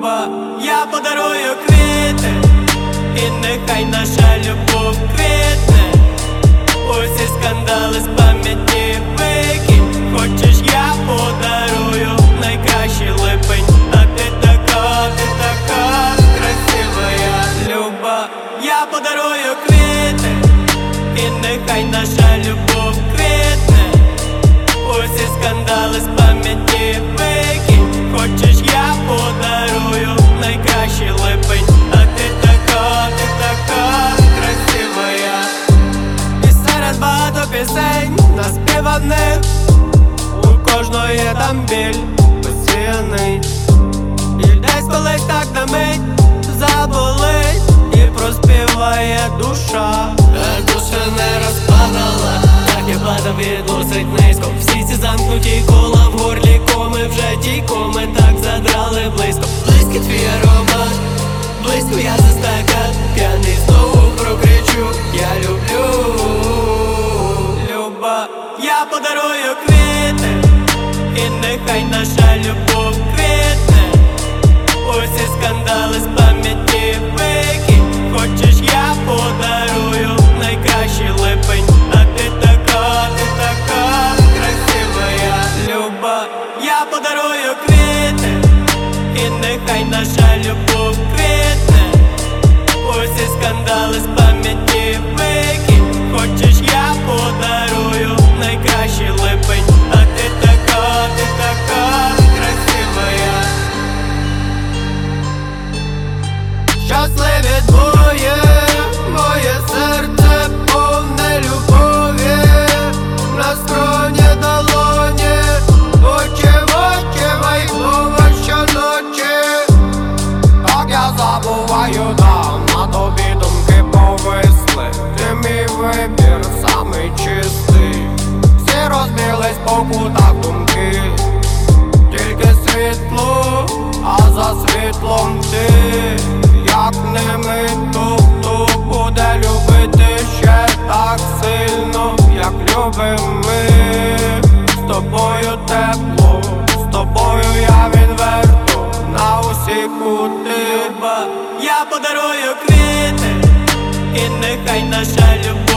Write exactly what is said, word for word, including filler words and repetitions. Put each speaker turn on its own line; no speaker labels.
Люба, я подарую квіти, і нехай наша любов квітне. Усі скандали з пам'яті викинь. Хочеш, я подарую найкращий липень. А ти така, ти така красивая. Люба, я подарую квіти, і нехай наша любов квітне. Усі скандали з пам'яті викинь. Хочеш, я подарую найкращий липень. А ти така, ти така красивая. І серед багато пісень наспіваних, у кожної є там біль посіяний. І десь колись так на мить заболить, і проспіває душа. А душа не розпадала, так я падав і досить низько. Всі ці замкнуті кола в горлі, коми вже ті коми так задрали близько. Близький твій аромат, близько я за стакан, п'яний знову прокричу: я люблю. Люба, я подарую квіти, і нехай наша любов квітне. Усі скандали з пам'яті викинь. Хочеш, я подарую найкращий липень. А ти така, ти така красивая. Люба, я подарую квіти, і нехай наша любов квітне. Усі скандали з пам'яті викинь. Хочеш, я подарую найкращий липень. А ти така, ти така красивая. Щасливі двоє, моє серце повне любові. На скроні долоні, очі в очі, вайкова щоночі. Так я забуваю, да, на тобі думки повисли. Ти мій вибір самий чистий. Всі розбились по кутах думки, тільки світло, а за світлом ти. Як ними хто буде любити ще так сильно, як любим ми. З тобою тепло, з тобою я відверто на усі кути. Люба, я подарую квіти, і нехай наша любов